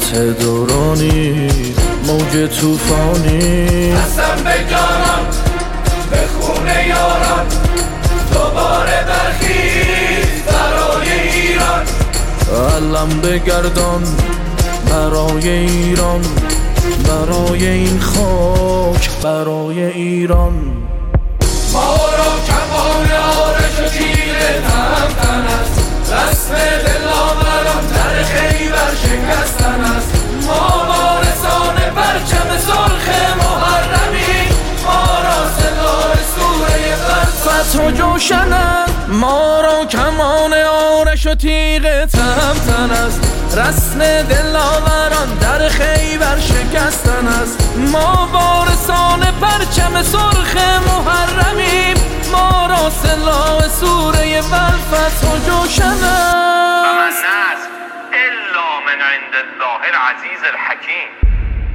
فتح دورانی موج توفانی قسم به جانم به خون یارم دوباره برخیز برای ایران علم بگردان برای ایران برای این خاک برای ایران ما را کمان آرش و تیر تهمتن است رسم دلاوران در خیبر شکستن است ما وارثان پرچم سرخ محرمی ما را سلاح سوره فتح و جوشن است ما را کمان آرش و تیغ تهمتن است رسم دلاوران در خیبر شکستن است ما وارثان پرچم سرخ محرمیم ما را سلاح سوره فتح و جوشن است و من نصر الا من عند الله العزیز الحکیم.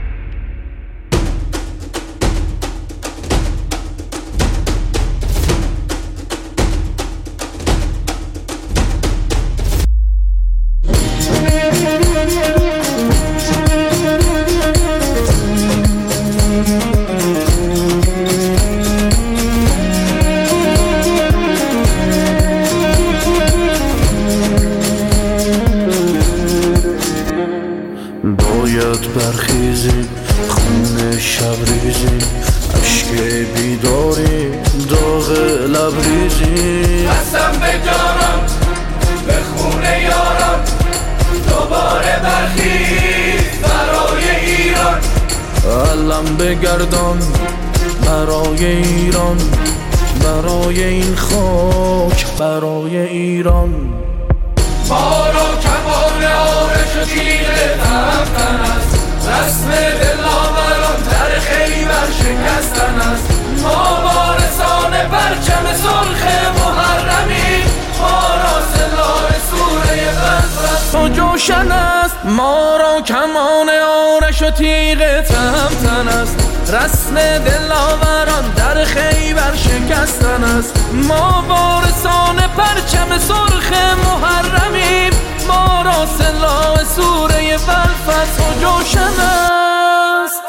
باید برخیزیم خون شبریزیم عشق بیداری داغ لبریزیم قسم به جانم به خون یارم دوباره برخیز برای ایران علم بگردان برای ایران برای این خاک برای ایران ما را کمان آرش و تیر تهمتن است رسم دلاوران در خیبر شکستن است ما وارثان پرچم سرخ محرمی ما را سلاح سوره فتح و جوشن است ما را کمان آرش و تیغ تهمتن است رسم دلاوران در خیبر شکستن است ما وارثان پرچم سرخ محرمیم ما را سلاح سوره فتح و جوشن است.